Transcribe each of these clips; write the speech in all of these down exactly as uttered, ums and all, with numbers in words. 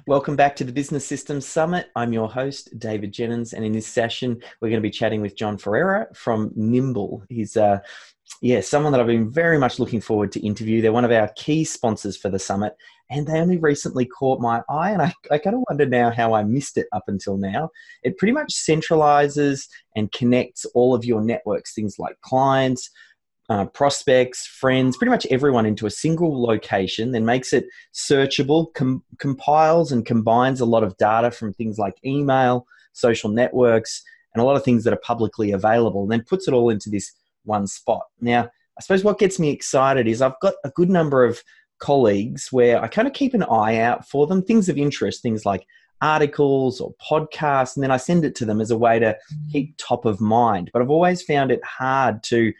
Welcome back to the Business Systems Summit. I'm your host, David Jennings, and in this session, we're going to be chatting with John Ferreira from Nimble. He's, uh, yeah, someone that I've been very much looking forward to interview. They're one of our key sponsors for the summit, and they only recently caught my eye, and I, I kind of wonder now how I missed it up until now. It pretty much centralizes and connects all of your networks, things like clients, Uh, prospects, friends, pretty much everyone into a single location, then makes it searchable, com- compiles and combines a lot of data from things like email, social networks, and a lot of things that are publicly available, and then puts it all into this one spot. Now, I suppose what gets me excited is I've got a good number of colleagues where I kind of keep an eye out for them, things of interest, things like articles or podcasts, and then I send it to them as a way to keep top of mind. But I've always found it hard to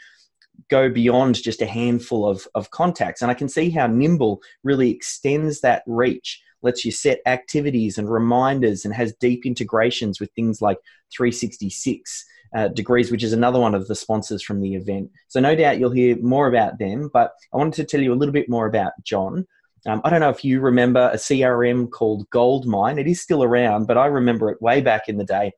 go beyond just a handful of, of contacts. And I can see how Nimble really extends that reach, lets you set activities and reminders, and has deep integrations with things like three sixty-six uh, degrees, which is another one of the sponsors from the event. So no doubt you'll hear more about them, but I wanted to tell you a little bit more about John. Um, I don't know if you remember a C R M called Goldmine. It is still around, but I remember it way back in the day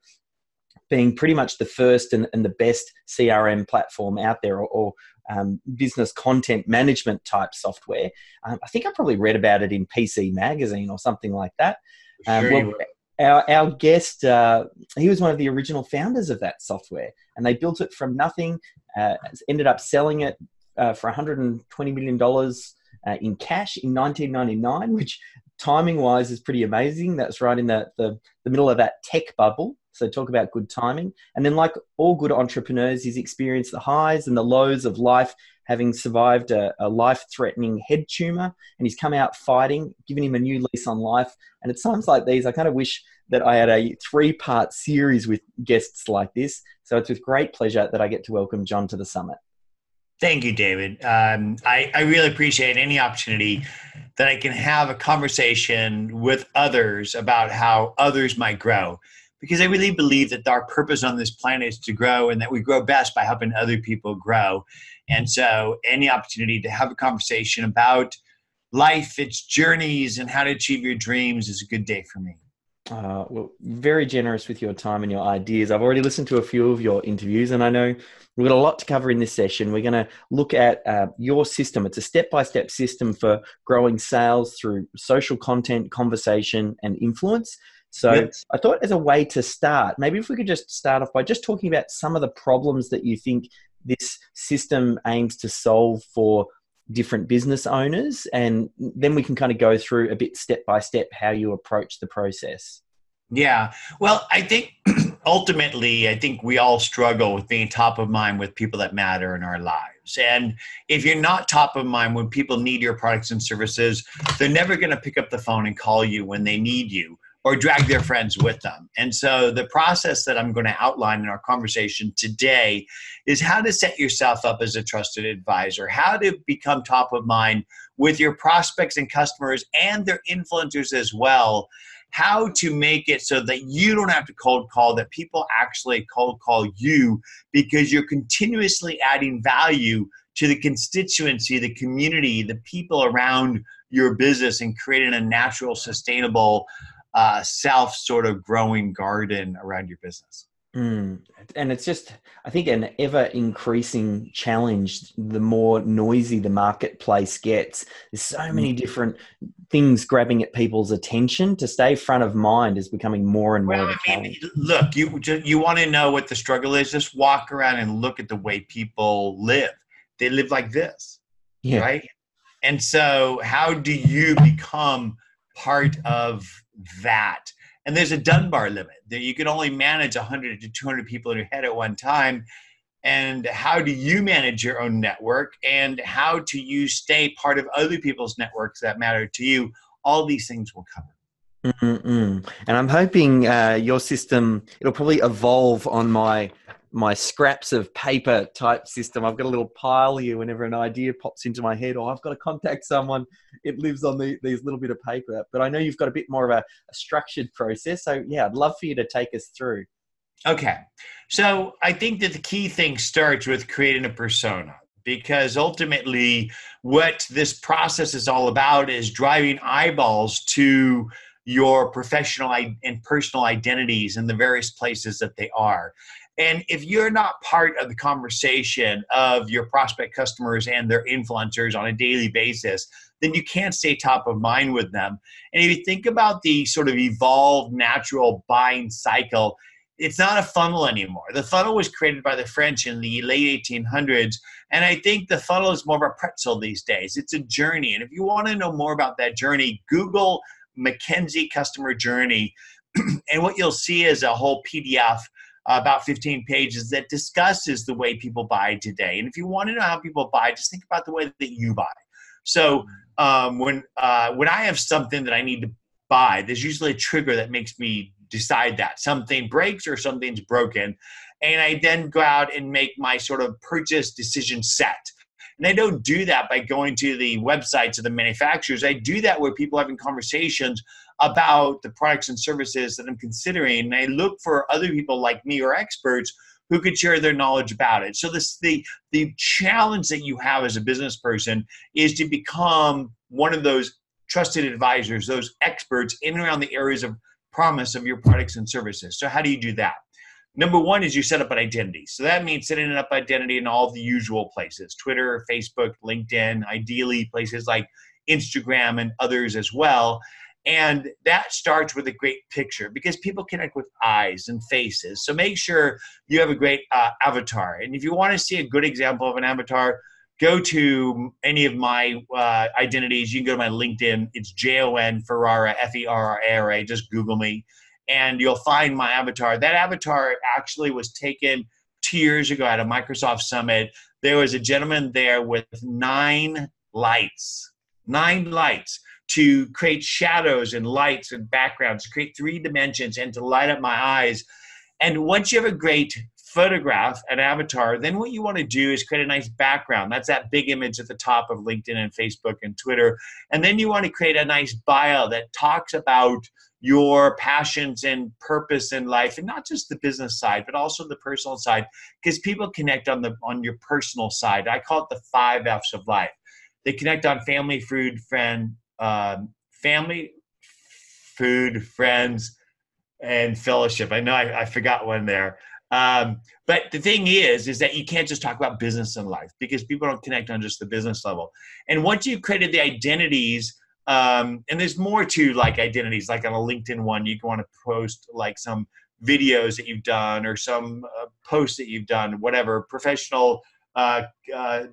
being pretty much the first and, and the best C R M platform out there, or, or um, business content management type software. Um, I think I probably read about it in P C Magazine or something like that. Um, Sure well, our, our guest, uh, he was one of the original founders of that software, and they built it from nothing, uh, ended up selling it uh, for one hundred twenty million dollars uh, in cash in nineteen ninety-nine, which timing-wise is pretty amazing. That's right in the, the, the middle of that tech bubble. So talk about good timing. And then, like all good entrepreneurs, he's experienced the highs and the lows of life, having survived a, a life-threatening head tumor, and he's come out fighting, giving him a new lease on life. And at times like these, I kind of wish that I had a three-part series with guests like this. So it's with great pleasure that I get to welcome John to the summit. Thank you, David. Um, I, I really appreciate any opportunity that I can have a conversation with others about how others might grow, because I really believe that our purpose on this planet is to grow, and that we grow best by helping other people grow. And so any opportunity to have a conversation about life, its journeys, and how to achieve your dreams is a good day for me. Uh, well, very generous with your time and your ideas. I've already listened to a few of your interviews, and I know we've got a lot to cover in this session. We're going to look at uh, your system. It's a step-by-step system for growing sales through social content, conversation, and influence. So yep. I thought, as a way to start, maybe if we could just start off by just talking about some of the problems that you think this system aims to solve for different business owners, and then we can kind of go through a bit step by step how you approach the process. Yeah. Well, I think ultimately, I think we all struggle with being top of mind with people that matter in our lives. And if you're not top of mind when people need your products and services, they're never going to pick up the phone and call you when they need you, or drag their friends with them. And so the process that I'm going to outline in our conversation today is how to set yourself up as a trusted advisor, how to become top of mind with your prospects and customers and their influencers as well, how to make it so that you don't have to cold call, that people actually cold call you, because you're continuously adding value to the constituency, the community, the people around your business, and creating a natural, sustainable Uh, self sort of growing garden around your business. Mm. And it's just, I think, an ever increasing challenge the more noisy the marketplace gets. There's so many different things grabbing at people's attention. To stay front of mind is becoming more and more well, of a challenge. I mean, look, you, you want to know what the struggle is? Just walk around and look at the way people live. They live like this, yeah. Right? And so how do you become part of that? And there's a Dunbar limit that you can only manage one hundred to two hundred people in your head at one time. And how do you manage your own network, and how do you stay part of other people's networks that matter to you? All these things we'll cover. Mm-mm. And I'm hoping uh, your system, it'll probably evolve on my my scraps of paper type system. I've got a little pile here. Whenever an idea pops into my head, or I've got to contact someone, it lives on the, these little bit of paper. But I know you've got a bit more of a, a structured process. So yeah, I'd love for you to take us through. Okay. So I think that the key thing starts with creating a persona, because ultimately what this process is all about is driving eyeballs to your professional and personal identities in the various places that they are. And if you're not part of the conversation of your prospect customers and their influencers on a daily basis, then you can't stay top of mind with them. And if you think about the sort of evolved natural buying cycle, it's not a funnel anymore. The funnel was created by the French in the late eighteen hundreds. And I think the funnel is more of a pretzel these days. It's a journey. And if you want to know more about that journey, Google McKinsey Customer Journey. And what you'll see is a whole P D F, uh, about fifteen pages, that discusses the way people buy today. And if you want to know how people buy, just think about the way that you buy. So um, when uh, when I have something that I need to buy, there's usually a trigger that makes me decide that. Something breaks or something's broken. And I then go out and make my sort of purchase decision set. And I don't do that by going to the websites of the manufacturers. I do that where people are having conversations about the products and services that I'm considering. And I look for other people like me or experts who could share their knowledge about it. So this the the challenge that you have as a business person is to become one of those trusted advisors, those experts in and around the areas of promise of your products and services. So how do you do that? Number one is you set up an identity. So that means setting up identity in all the usual places: Twitter, Facebook, LinkedIn, ideally places like Instagram and others as well. And that starts with a great picture, because people connect with eyes and faces. So make sure you have a great uh, avatar. And if you want to see a good example of an avatar, go to any of my uh, identities. You can go to my LinkedIn. It's J O N Ferrara, F E R R A R A. Just Google me, and you'll find my avatar. That avatar actually was taken two years ago at a Microsoft Summit. There was a gentleman there with nine lights, nine lights to create shadows and lights and backgrounds, to create three dimensions and to light up my eyes. And once you have a great photograph, an avatar, then what you want to do is create a nice background. That's that big image at the top of LinkedIn and Facebook and Twitter. And then you want to create a nice bio that talks about your passions and purpose in life, and not just the business side, but also the personal side, because people connect on the on your personal side. I call it the five F's of life. They connect on family, food, friend, um, family, food, friends, and fellowship. I know I, I forgot one there. Um, but the thing is, is that you can't just talk about business in life, because people don't connect on just the business level. And once you've created the identities, um, and there's more to like identities, like on a LinkedIn one, you want to post like some videos that you've done or some uh, posts that you've done, whatever, professional, uh, uh,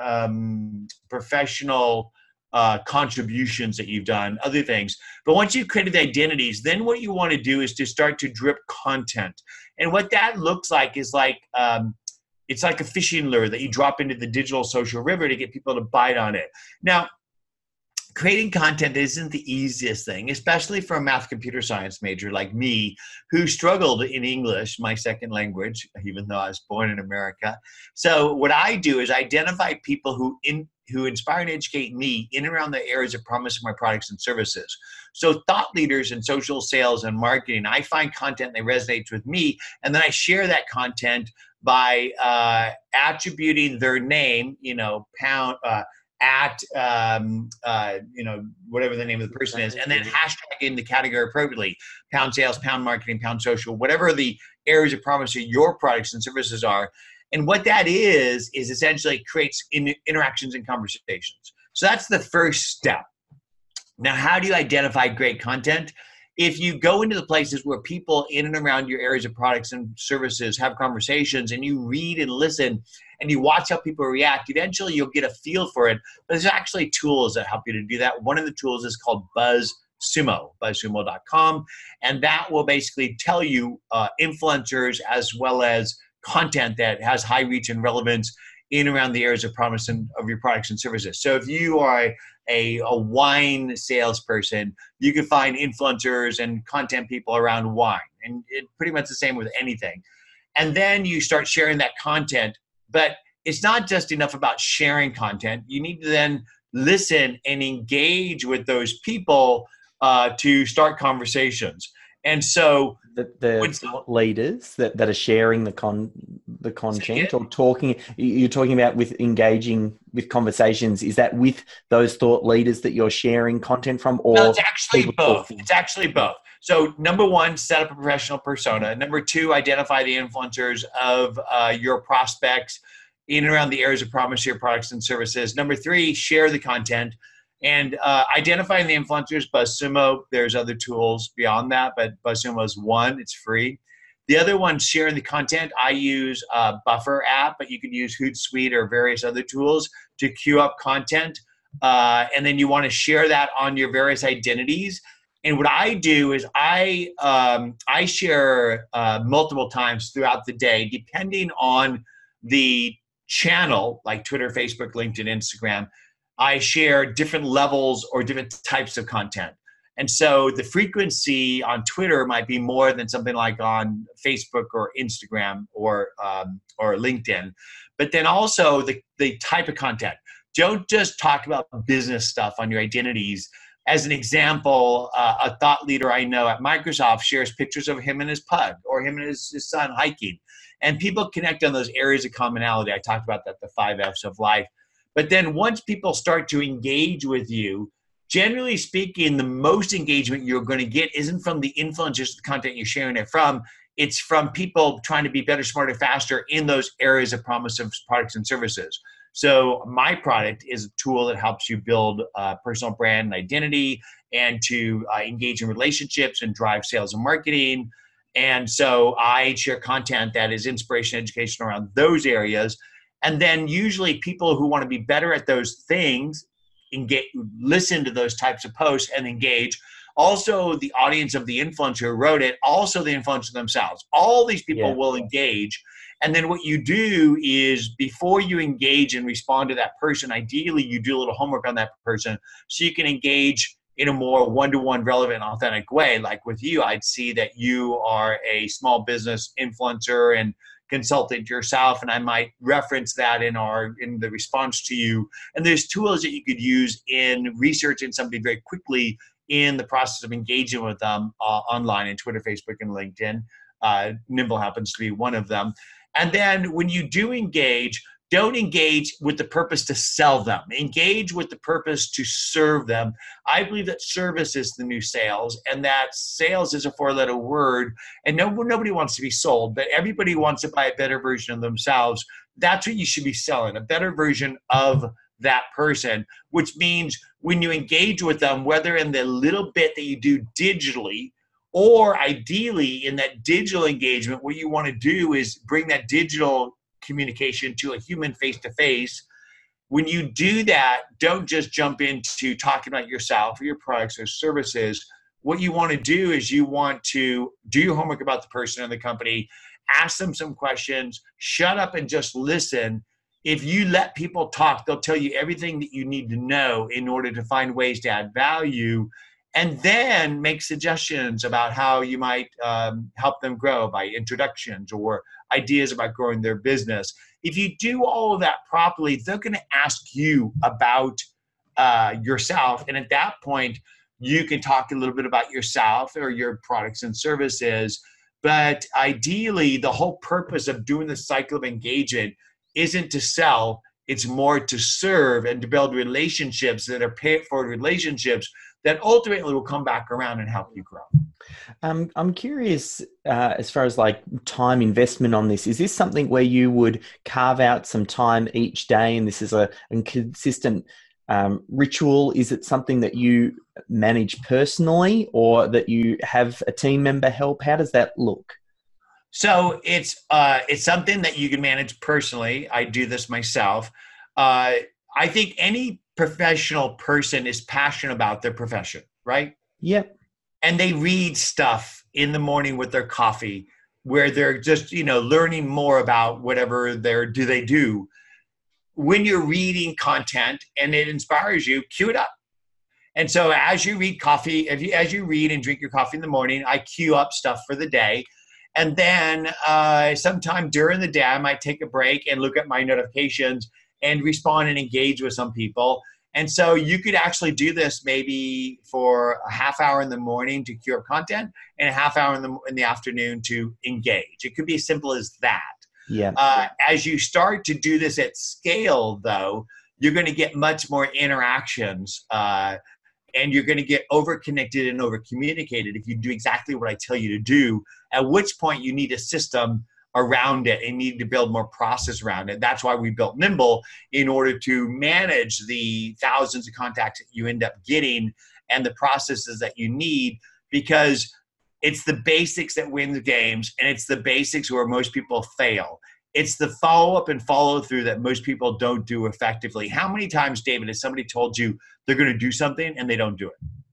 um, professional uh, contributions that you've done, other things. But once you've created the identities, then what you want to do is to start to drip content. And what that looks like is like, um, it's like a fishing lure that you drop into the digital social river to get people to bite on it. Now, creating content isn't the easiest thing, especially for a math computer science major like me, who struggled in English, my second language, even though I was born in America. So what I do is identify people who in who inspire and educate me in and around the areas of promise of my products and services. So thought leaders in social sales and marketing, I find content that resonates with me, and then I share that content by uh, attributing their name, you know, pound, uh, at, um, uh, you know, whatever the name of the person is, and then hashtagging the category appropriately: pound sales, pound marketing, pound social, whatever the areas of promise of your products and services are. And what that is, is essentially creates in, interactions and conversations. So that's the first step. Now, how do you identify great content? If you go into the places where people in and around your areas of products and services have conversations, and you read and listen and you watch how people react, eventually you'll get a feel for it. But there's actually tools that help you to do that. One of the tools is called BuzzSumo, buzz sumo dot com. And that will basically tell you uh, influencers as well as content that has high reach and relevance in and around the areas of promise and of your products and services. So if you are a, a wine salesperson, you can find influencers and content people around wine, and it's pretty much the same with anything. And then you start sharing that content, but it's not just enough about sharing content. You need to then listen and engage with those people uh, to start conversations. And so the, the when, thought leaders that, that are sharing the con the content or talking, you're talking about with engaging with conversations, is that with those thought leaders that you're sharing content from, or no, it's actually people both. talking? It's actually both. So number one, set up a professional persona. Number two, identify the influencers of uh, your prospects in and around the areas of promise of your products and services. Number three, share the content. And uh, identifying the influencers, BuzzSumo, there's other tools beyond that, but BuzzSumo is one, it's free. The other one, sharing the content, I use a Buffer app, but you can use Hootsuite or various other tools to queue up content. Uh, and then you want to share that on your various identities. And what I do is I, um, I share uh, multiple times throughout the day, depending on the channel, like Twitter, Facebook, LinkedIn, Instagram. I share different levels or different types of content. And so the frequency on Twitter might be more than something like on Facebook or Instagram or um, or LinkedIn. But then also the, the type of content. Don't just talk about business stuff on your identities. As an example, uh, a thought leader I know at Microsoft shares pictures of him and his pug or him and his, his son hiking. And people connect on those areas of commonality. I talked about that, the five F's of life. But then once people start to engage with you, generally speaking, the most engagement you're going to get isn't from the influencers, the content you're sharing it from. It's from people trying to be better, smarter, faster in those areas of promise of products and services. So my product is a tool that helps you build a personal brand and identity and to uh, engage in relationships and drive sales and marketing. And so I share content that is inspiration, education around those areas. And then usually people who want to be better at those things engage, listen to those types of posts and engage. Also, the audience of the influencer who wrote it, also the influencer themselves. All these people yeah. will engage. And then what you do is before you engage and respond to that person, ideally you do a little homework on that person so you can engage in a more one-to-one relevant, authentic way. Like with you, I'd see that you are a small business influencer and consultant yourself, and I might reference that in our in the response to you. And there's tools that you could use in researching somebody very quickly in the process of engaging with them uh, online in Twitter, Facebook, and LinkedIn. Uh, Nimble happens to be one of them. And then when you do engage, don't engage with the purpose to sell them. Engage with the purpose to serve them. I believe that service is the new sales, and that sales is a four-letter word, and no, nobody wants to be sold, but everybody wants to buy a better version of themselves. That's what you should be selling, a better version of that person, which means when you engage with them, whether in the little bit that you do digitally, or ideally in that digital engagement, what you want to do is bring that digital communication to a human face-to-face. When you do that, don't just jump into talking about yourself or your products or services. What you want to do is you want to do your homework about the person and the company, ask them some questions, shut up and just listen. If you let people talk, they'll tell you everything that you need to know in order to find ways to add value, and then make suggestions about how you might um, help them grow by introductions or ideas about growing their business. If you do all of that properly, they're going to ask you about uh, yourself. And at that point, you can talk a little bit about yourself or your products and services. But ideally, the whole purpose of doing the cycle of engagement isn't to sell. It's more to serve and to build relationships that are paid for relationships that ultimately will come back around and help you grow. Um, I'm curious, uh, as far as like time investment on this, is this something where you would carve out some time each day and this is a, a consistent um, ritual? Is it something that you manage personally or that you have a team member help? How does that look? So it's uh, it's something that you can manage personally. I do this myself. Uh, I think any professional person is passionate about their profession, right? Yep. And they read stuff in the morning with their coffee where they're just, you know, learning more about whatever they're, do they do. When you're reading content and it inspires you, cue it up. And so as you read coffee, if you, as you read and drink your coffee in the morning, I cue up stuff for the day. And then uh, sometime during the day, I might take a break and look at my notifications and respond and engage with some people. And so you could actually do this maybe for a half hour in the morning to cue up content and a half hour in the in the afternoon to engage. It could be as simple as that. Yeah. Uh, as you start to do this at scale, though, you're going to get much more interactions, uh, and you're going to get over-connected and over-communicated if you do exactly what I tell you to do, at which point you need a system around it and need to build more process around it. That's why we built Nimble, in order to manage the thousands of contacts that you end up getting and the processes that you need, because it's the basics that win the games, and it's the basics where most people fail. It's the follow-up and follow-through that most people don't do effectively. How many times, David, has somebody told you they're going to do something and they don't do it?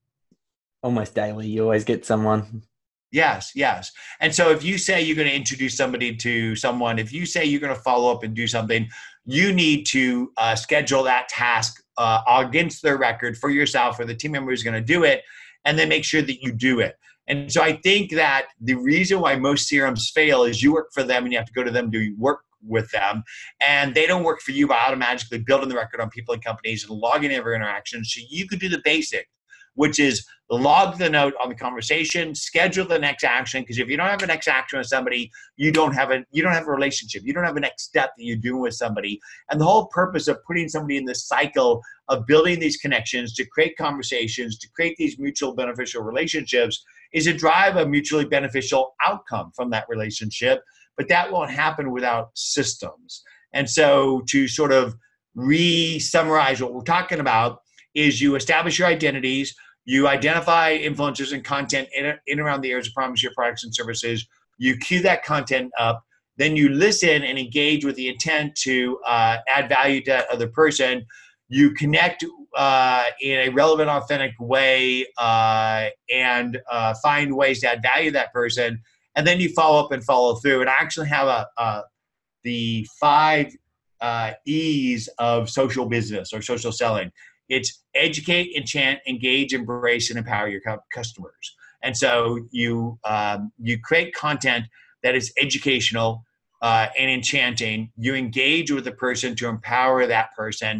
Almost daily. You always get someone. Yes, yes. And so if you say you're going to introduce somebody to someone, if you say you're going to follow up and do something, you need to uh, schedule that task uh, against their record for yourself or the team member who's going to do it, and then make sure that you do it. And so I think that the reason why most C R Ms fail is you work for them and you have to go to them to work with them, and they don't work for you by automatically building the record on people and companies and logging every interaction. So you could do the basic, which is log the note on the conversation, schedule the next action. Because if you don't have a next action with somebody, you don't have a you don't have a relationship. You don't have a next step that you're doing with somebody. And the whole purpose of putting somebody in this cycle of building these connections to create conversations, to create these mutual beneficial relationships, is to drive a mutually beneficial outcome from that relationship. But that won't happen without systems. And so to sort of re-summarize what we're talking about is you establish your identities, you identify influencers and content in, in around the areas of promise your products and services, you queue that content up, then you listen and engage with the intent to uh, add value to that other person. You connect uh, in a relevant, authentic way uh, and uh, find ways to add value to that person. And then you follow up and follow through. And I actually have a, a the five uh, E's of social business or social selling. It's educate, enchant, engage, embrace, and empower your customers. And so you um, you create content that is educational uh, and enchanting. You engage with the person to empower that person,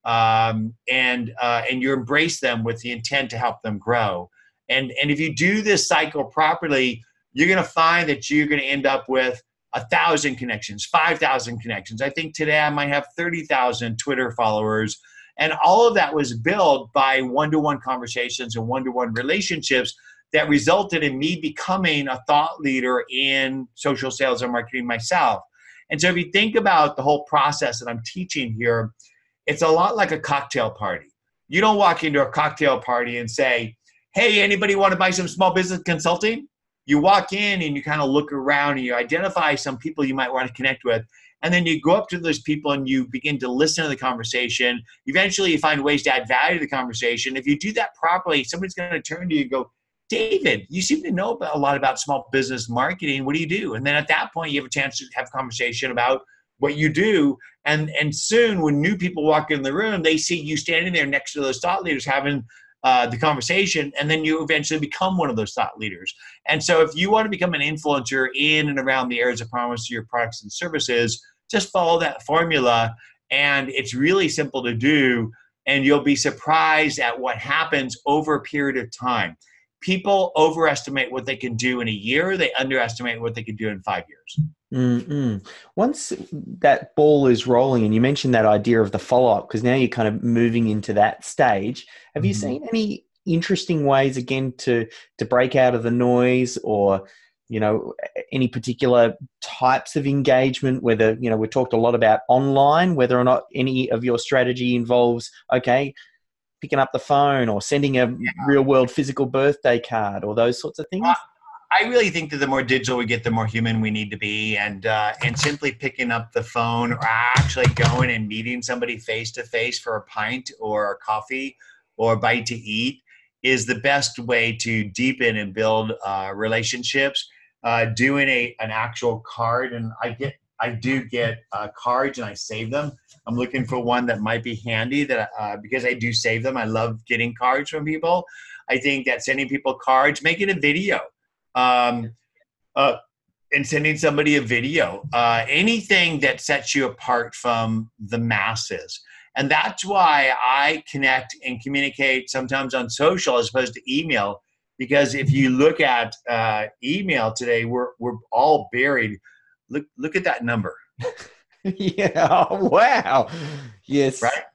um, and uh, and you embrace them with the intent to help them grow. And and if you do this cycle properly, you're going to find that you're going to end up with a thousand connections, five thousand connections. I think today I might have thirty thousand Twitter followers. And all of that was built by one-to-one conversations and one-to-one relationships that resulted in me becoming a thought leader in social sales and marketing myself. And so if you think about the whole process that I'm teaching here, it's a lot like a cocktail party. You don't walk into a cocktail party and say, hey, anybody want to buy some small business consulting? You walk in and you kind of look around and you identify some people you might want to connect with. And then you go up to those people and you begin to listen to the conversation. Eventually, you find ways to add value to the conversation. If you do that properly, somebody's going to turn to you and go, David, you seem to know a lot about small business marketing. What do you do? And then at that point, you have a chance to have a conversation about what you do. And, and soon, when new people walk in the room, they see you standing there next to those thought leaders having uh, the conversation, and then you eventually become one of those thought leaders. And so if you want to become an influencer in and around the areas of promise to your products and services, just follow that formula, and it's really simple to do, and you'll be surprised at what happens over a period of time. People overestimate what they can do in a year. They underestimate what they can do in five years. Mm-mm. Once that ball is rolling, and you mentioned that idea of the follow-up, because now you're kind of moving into that stage, have mm-hmm. you seen any interesting ways, again, to to break out of the noise, or you know, any particular types of engagement, whether, you know, we talked a lot about online, whether or not any of your strategy involves, okay, picking up the phone or sending a yeah. real world physical birthday card or those sorts of things? Uh, I really think that the more digital we get, the more human we need to be. And, uh, and simply picking up the phone or actually going and meeting somebody face to face for a pint or a coffee or a bite to eat is the best way to deepen and build uh, relationships. Uh, doing a an actual card, and I get I do get uh, cards and I save them. I'm looking for one that might be handy that uh, because I do save them. I love getting cards from people. I think that sending people cards, making a video, um, uh, and sending somebody a video, uh, anything that sets you apart from the masses. And that's why I connect and communicate sometimes on social as opposed to email. Because if you look at uh, email today, we're we're all buried. Look look at that number. Yeah. Oh, wow. Yes. right?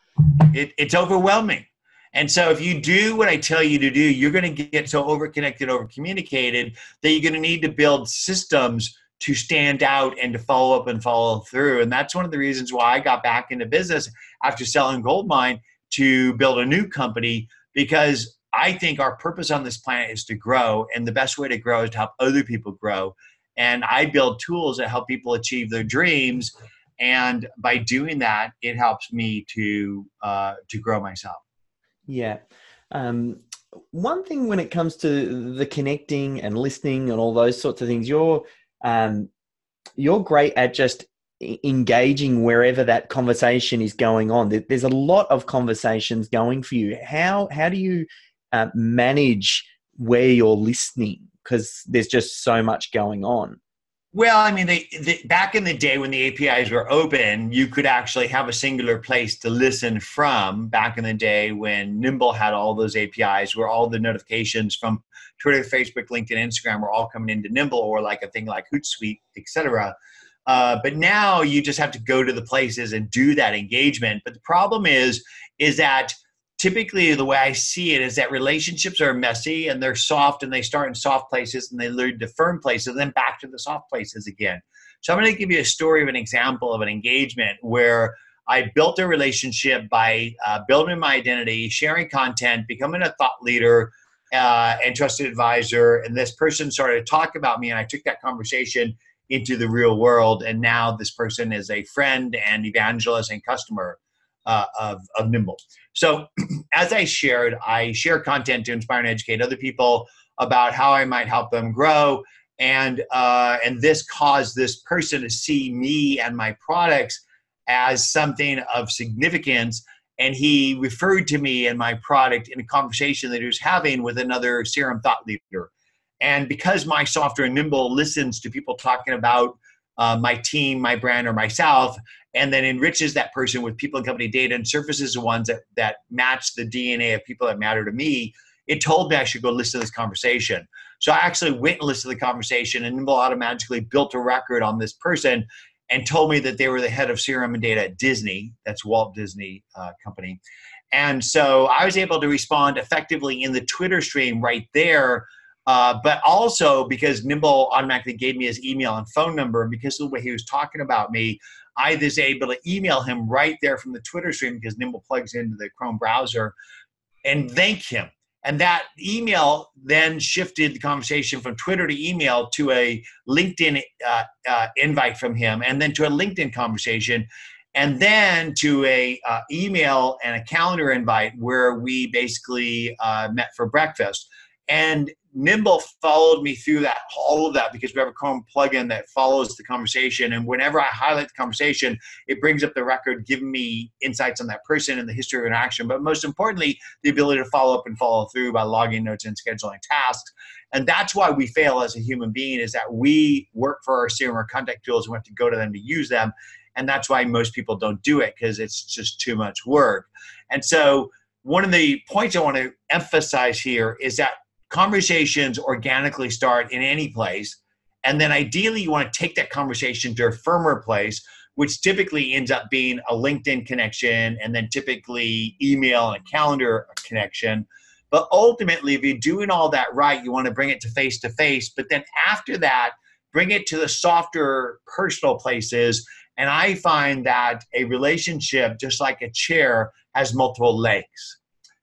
It, it's overwhelming. And so if you do what I tell you to do, you're going to get so overconnected, overcommunicated that you're going to need to build systems to stand out and to follow up and follow through. And that's one of the reasons why I got back into business after selling Goldmine to build a new company, because I think our purpose on this planet is to grow. And the best way to grow is to help other people grow. And I build tools that help people achieve their dreams. And by doing that, it helps me to uh, to grow myself. Yeah. Um, one thing when it comes to the connecting and listening and all those sorts of things, you're um, you're great at just engaging wherever that conversation is going on. There's a lot of conversations going for you. How how do you uh, manage where you're listening? Because there's just so much going on. Well, I mean, they, they, back in the day when the A P Is were open, you could actually have a singular place to listen from. Back in the day when Nimble had all those A P Is, where all the notifications from Twitter, Facebook, LinkedIn, Instagram were all coming into Nimble, or like a thing like Hootsuite, et cetera. Uh, but now you just have to go to the places and do that engagement. But the problem is, is that typically the way I see it is that relationships are messy and they're soft, and they start in soft places and they lead to firm places and then back to the soft places again. So I'm going to give you a story of an example of an engagement where I built a relationship by uh, building my identity, sharing content, becoming a thought leader uh, and trusted advisor. And this person started to talk about me, and I took that conversation into the real world. And now this person is a friend and evangelist and customer Uh, of, of Nimble. So as I shared, I share content to inspire and educate other people about how I might help them grow. And, uh, and this caused this person to see me and my products as something of significance. And he referred to me and my product in a conversation that he was having with another Serum thought leader. And because my software Nimble listens to people talking about uh, my team, my brand, or myself, and then enriches that person with people and company data and surfaces the ones that, that match the D N A of people that matter to me, it told me I should go listen to this conversation. So I actually went and listened to the conversation, and Nimble automatically built a record on this person and told me that they were the head of C R M and data at Disney. That's Walt Disney uh, Company. And so I was able to respond effectively in the Twitter stream right there. Uh, but also because Nimble automatically gave me his email and phone number, and because of the way he was talking about me, I was able to email him right there from the Twitter stream, because Nimble plugs into the Chrome browser, and thank him. And that email then shifted the conversation from Twitter to email to a LinkedIn uh, uh, invite from him, and then to a LinkedIn conversation, and then to a uh, email and a calendar invite where we basically uh, met for breakfast. And Nimble followed me through that, all of that, because we have a Chrome plugin that follows the conversation. And whenever I highlight the conversation, it brings up the record, giving me insights on that person and the history of interaction. But most importantly, the ability to follow up and follow through by logging notes and scheduling tasks. And that's why we fail as a human being, is that we work for our C R M or contact tools, and we have to go to them to use them. And that's why most people don't do it, because it's just too much work. And so one of the points I want to emphasize here is that conversations organically start in any place. And then ideally, you want to take that conversation to a firmer place, which typically ends up being a LinkedIn connection, and then typically email and a calendar connection. But ultimately, if you're doing all that right, you want to bring it to face-to-face. But then after that, bring it to the softer personal places. And I find that a relationship, just like a chair, has multiple legs.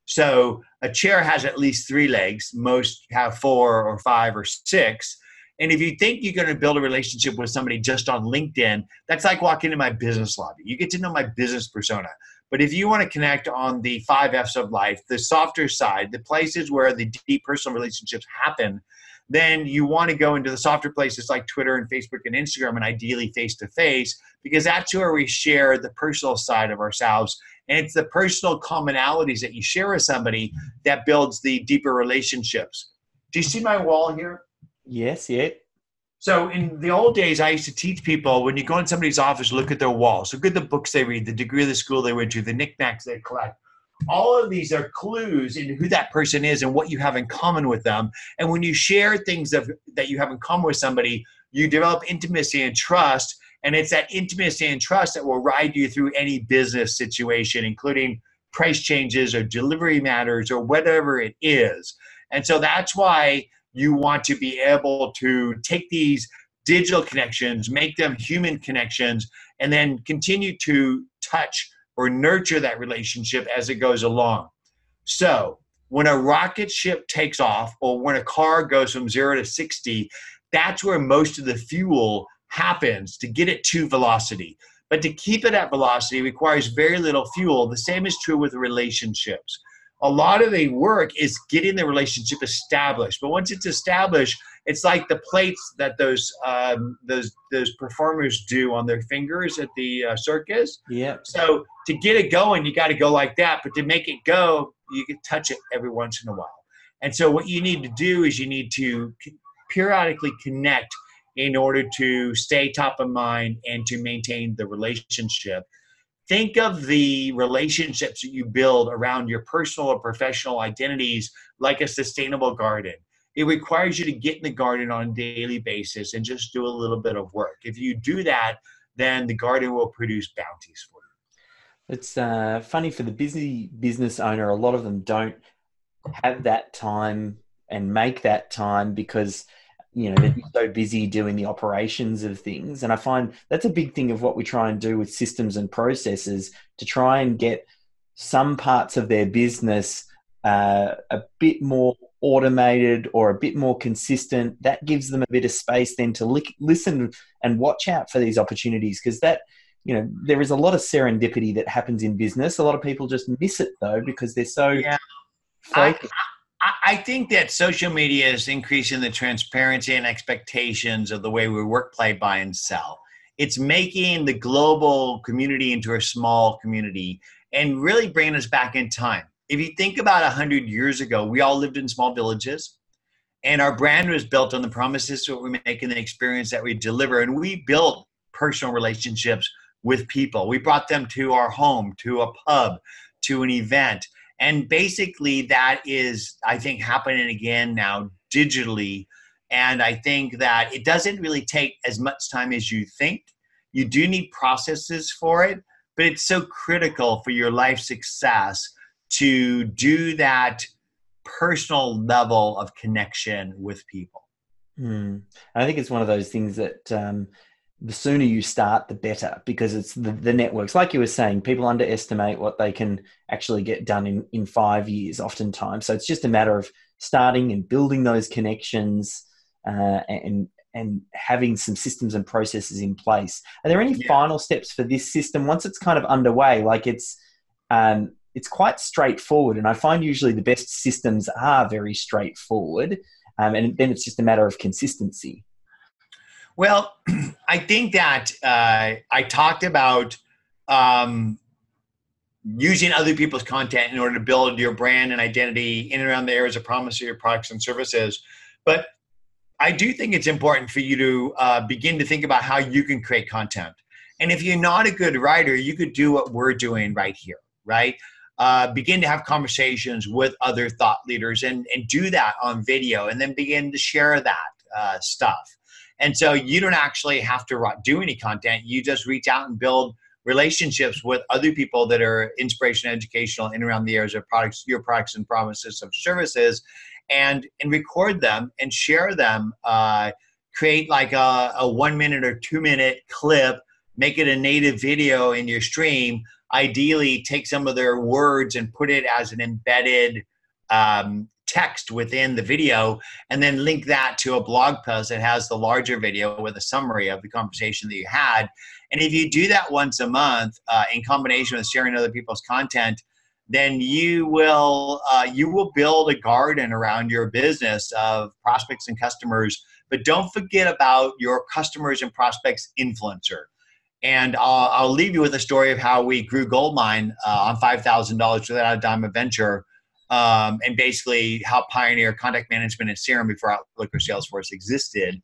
So a chair has at least three legs. Most have four or five or six. And if you think you're going to build a relationship with somebody just on LinkedIn, that's like walking into my business lobby. You get to know my business persona. But if you want to connect on the five F's of life, the softer side, the places where the deep personal relationships happen, then you want to go into the softer places like Twitter and Facebook and Instagram, and ideally face-to-face, because that's where we share the personal side of ourselves. And it's the personal commonalities that you share with somebody that builds the deeper relationships. Do you see my wall here? Yes, yeah. So in the old days, I used to teach people, when you go in somebody's office, look at their walls. Look at the books they read, the degree of the school they went to, the knickknacks they collect. All of these are clues into who that person is and what you have in common with them. And when you share things of, that you have in common with somebody, you develop intimacy and trust. And it's that intimacy and trust that will ride you through any business situation, including price changes or delivery matters or whatever it is. And so that's why you want to be able to take these digital connections, make them human connections, and then continue to touch or nurture that relationship as it goes along. So when a rocket ship takes off, or when a car goes from zero to sixty, that's where most of the fuel happens to get it to velocity. But to keep it at velocity requires very little fuel. The same is true with relationships. A lot of the work is getting the relationship established. But once it's established, it's like the plates that those um, those those performers do on their fingers at the uh, circus. Yeah. So to get it going, you got to go like that. But to make it go, you can touch it every once in a while. And so what you need to do is you need to periodically connect in order to stay top of mind and to maintain the relationship. Think of the relationships that you build around your personal or professional identities like a sustainable garden. It requires you to get in the garden on a daily basis and just do a little bit of work. If you do that, then the garden will produce bounties for you. It's uh, funny for the busy business owner, a lot of them don't have that time and make that time because you know, they're so busy doing the operations of things. And I find that's a big thing of what we try and do with systems and processes to try and get some parts of their business uh, a bit more automated or a bit more consistent. That gives them a bit of space then to li- listen and watch out for these opportunities, because that, you know, there is a lot of serendipity that happens in business. A lot of people just miss it though because they're so yeah. focused. I, I think that social media is increasing the transparency and expectations of the way we work, play, buy, and sell. It's making the global community into a small community and really bringing us back in time. If you think about one hundred years ago, we all lived in small villages, and our brand was built on the promises that we make and the experience that we deliver. And we built personal relationships with people. We brought them to our home, to a pub, to an event. And basically that is, I think, happening again now digitally. And I think that it doesn't really take as much time as you think. You do need processes for it, but it's so critical for your life success to do that personal level of connection with people. Mm. I think it's one of those things that um, the sooner you start, the better, because it's the, the networks. Like you were saying, people underestimate what they can actually get done in, in five years oftentimes. So it's just a matter of starting and building those connections uh, and and having some systems and processes in place. Are there any yeah. final steps for this system once it's kind of underway? Like it's um, it's quite straightforward, and I find usually the best systems are very straightforward, um, and then it's just a matter of consistency. Well, I think that uh, I talked about um, using other people's content in order to build your brand and identity in and around the areas of promise of your products and services. But I do think it's important for you to uh, begin to think about how you can create content. And if you're not a good writer, you could do what we're doing right here, right? Uh, begin to have conversations with other thought leaders and, and do that on video, and then begin to share that uh, stuff. And so you don't actually have to do any content. You just reach out and build relationships with other people that are inspirational, educational, in and around the areas of products, your products and promises of services, and, and record them and share them. Uh, create like a, a one minute or two minute clip, make it a native video in your stream. Ideally, take some of their words and put it as an embedded um, text within the video, and then link that to a blog post that has the larger video with a summary of the conversation that you had. And if you do that once a month uh, in combination with sharing other people's content, then you will uh, you will build a garden around your business of prospects and customers. But don't forget about your customers and prospects influencer. And I'll, I'll leave you with a story of how we grew Goldmine uh, on five thousand dollars without a dime of venture. Um, and basically help pioneer contact management and C R M before Outlook or Salesforce existed,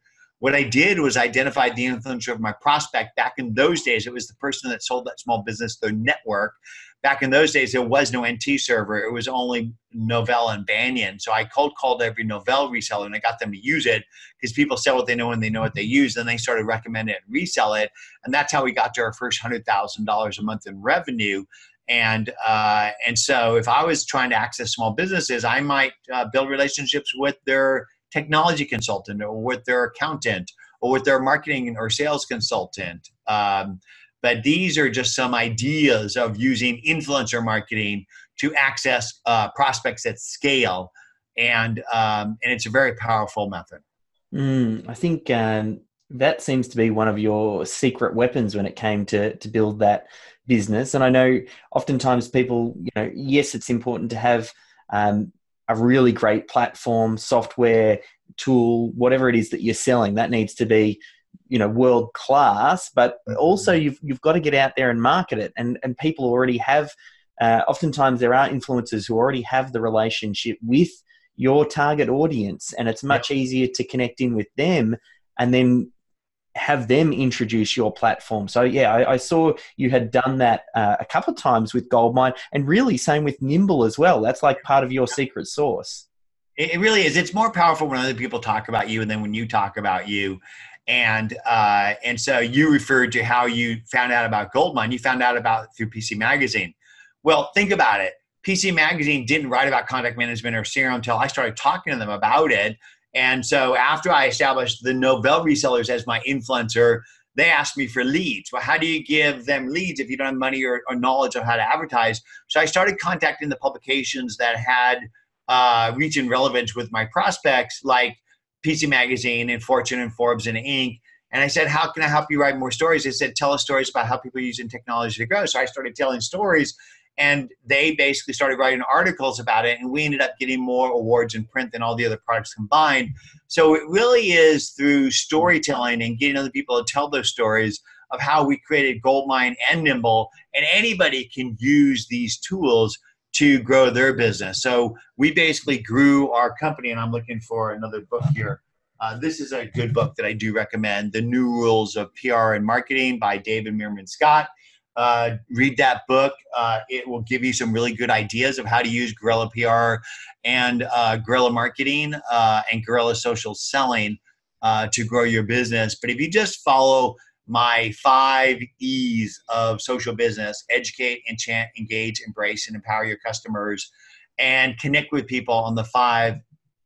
What I did was identify the influencer of my prospect. Back in those days, it was the person that sold that small business, their network. Back in those days, there was no N T server. It was only Novell and Banyan. So I cold called every Novell reseller and I got them to use it because people sell what they know and they know what they use. And they started recommending it and resell it. And that's how we got to our first one hundred thousand dollars a month in revenue. And uh, and so if I was trying to access small businesses, I might uh, build relationships with their technology consultant or with their accountant or with their marketing or sales consultant. Um, but these are just some ideas of using influencer marketing to access uh, prospects at scale. And, um, and it's a very powerful method. Mm, I think um, that seems to be one of your secret weapons when it came to, to build that business. And I know oftentimes people, you know, yes, it's important to have um, a really great platform, software, tool, whatever it is that you're selling, that needs to be, you know, world class, but also you've, you've got to get out there and market it. And, and people already have, uh, oftentimes there are influencers who already have the relationship with your target audience, and it's much yep. easier to connect in with them and then have them introduce your platform. So yeah, I, I saw you had done that uh, a couple of times with Goldmine, and really same with Nimble as well. That's like part of your secret sauce. It really is. It's more powerful when other people talk about you and then when you talk about you. And uh, and so you referred to how you found out about Goldmine. You found out about it through P C Magazine. Well, think about it. P C Magazine didn't write about contact management or C R M until I started talking to them about it. And so after I established the Novell resellers as my influencer, they asked me for leads. Well, how do you give them leads if you don't have money or, or knowledge of how to advertise? So I started contacting the publications that had uh, reach and relevance with my prospects, like P C Magazine and Fortune and Forbes and Inc. And I said, how can I help you write more stories? They said, tell us stories about how people are using technology to grow. So I started telling stories, and they basically started writing articles about it. And we ended up getting more awards in print than all the other products combined. So it really is through storytelling and getting other people to tell those stories of how we created Goldmine and Nimble. And anybody can use these tools to grow their business. So we basically grew our company, and I'm looking for another book here. Uh, this is a good book that I do recommend, The New Rules of P R and Marketing by David Meerman Scott. Uh, read that book. Uh, it will give you some really good ideas of how to use guerrilla P R and uh, guerrilla marketing uh, and guerrilla social selling uh, to grow your business. But if you just follow my five E's of social business: educate, enchant, engage, embrace, and empower your customers, and connect with people on the five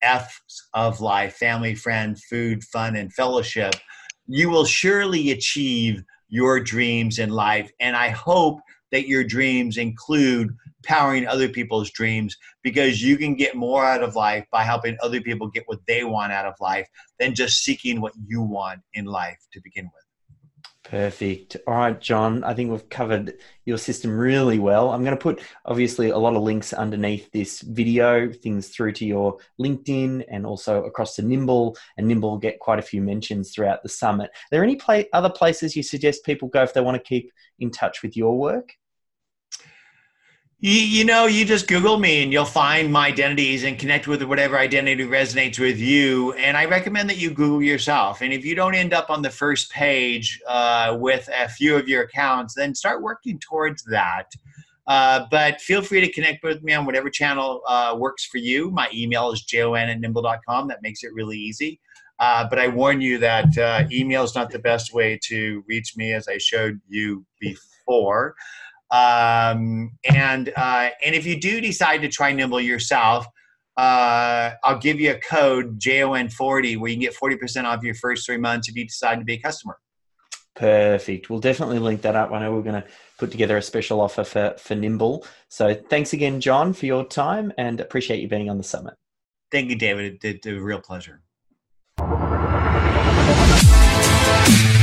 F's of life: family, friend, food, fun, and fellowship, you will surely achieve your dreams in life. And I hope that your dreams include powering other people's dreams, because you can get more out of life by helping other people get what they want out of life than just seeking what you want in life to begin with. Perfect. All right, John, I think we've covered your system really well. I'm going to put obviously a lot of links underneath this video, things through to your LinkedIn and also across to Nimble, and Nimble will get quite a few mentions throughout the summit. Are there any pla- other places you suggest people go if they want to keep in touch with your work? You, you know, you just Google me and you'll find my identities and connect with whatever identity resonates with you. And I recommend that you Google yourself. And if you don't end up on the first page uh, with a few of your accounts, then start working towards that. Uh, but feel free to connect with me on whatever channel uh, works for you. My email is jon at nimble dot com. That makes it really easy. Uh, but I warn you that uh, email is not the best way to reach me, as I showed you before. Um, and, uh, and if you do decide to try Nimble yourself, uh, I'll give you a code J O N forty where you can get forty percent off your first three months if you decide to be a customer. Perfect. We'll definitely link that up. I know we're going to put together a special offer for, for Nimble. So thanks again, John, for your time, and appreciate you being on the summit. Thank you, David. It's a real pleasure.